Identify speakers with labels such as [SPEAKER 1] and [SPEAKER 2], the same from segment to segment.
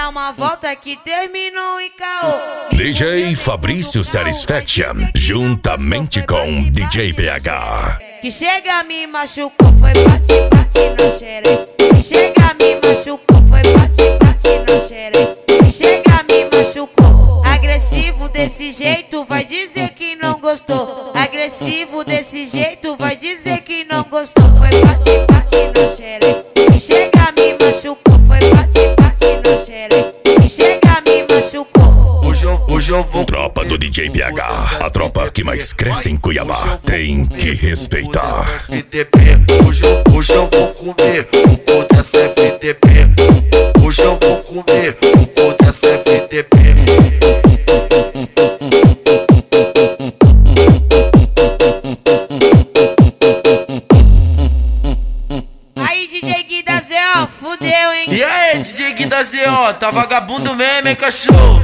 [SPEAKER 1] dar uma volta que terminou em caô.
[SPEAKER 2] DJ Fabrício Satisfaction, juntamente com DJ PH.
[SPEAKER 1] Que chega me machucou, foi bate, bate na xereca. Que chega me machucou, foi bate, bate na xereca. Que chega me machucou. Agressivo desse jeito, vai dizer que não gostou. Agressivo desse jeito, vai dizer que não gostou. Foi bate, bate na xereca. Que chega me machucou, foi bate, bate na xereca. Que chega me machucou.
[SPEAKER 3] Hoje eu vou.
[SPEAKER 2] Tropa do DJ PH, a tropa que mais cresce em Cuiabá, tem que respeitar.
[SPEAKER 3] Hoje eu vou comer o cu dessa FTP. Hoje eu vou comer o cu dessa FTP.
[SPEAKER 1] Aí DJ Guida Zé, fudeu, hein?
[SPEAKER 4] E aí, DJ Guida Zé, tá vagabundo mesmo, hein, cachorro?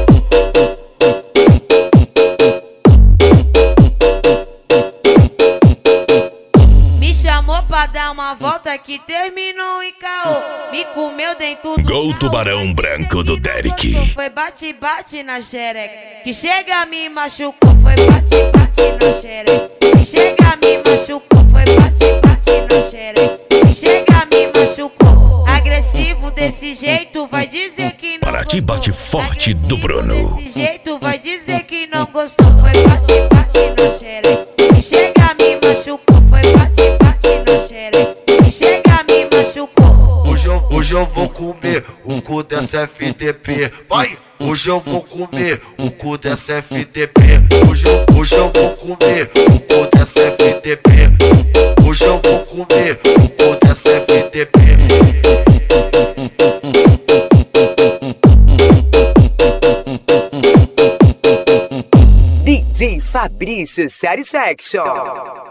[SPEAKER 1] Me chamou pra dar uma volta que terminou em caô. Me comeu dentro do
[SPEAKER 2] Gol
[SPEAKER 1] carro,
[SPEAKER 2] Tubarão
[SPEAKER 1] vai
[SPEAKER 2] Branco do
[SPEAKER 1] dizer que
[SPEAKER 2] Derek.
[SPEAKER 1] não gostou. Foi bate, bate na xereca. Que chega me machucou, foi bate, bate na xereca. Que chega me machucou, foi bate, bate na xereca. Que chega me machucou. Agressivo desse jeito, vai dizer que não
[SPEAKER 2] Paraty
[SPEAKER 1] gostou.
[SPEAKER 2] bate forte do
[SPEAKER 1] Agressivo
[SPEAKER 2] Bruno.
[SPEAKER 1] desse jeito, vai dizer que não gostou. Foi bate, bate na xereca. Que chega me machucou, foi bate, bate na xereca. Que chega me machucou.
[SPEAKER 3] Hoje eu vou comer o cu dessa FTP. Vai! Hoje eu vou comer o cu dessa FTP. Hoje eu vou comer o cu dessa FTP. Hoje eu vou comer o cu dessa FTP.
[SPEAKER 5] DJ Fabrício Satisfaction.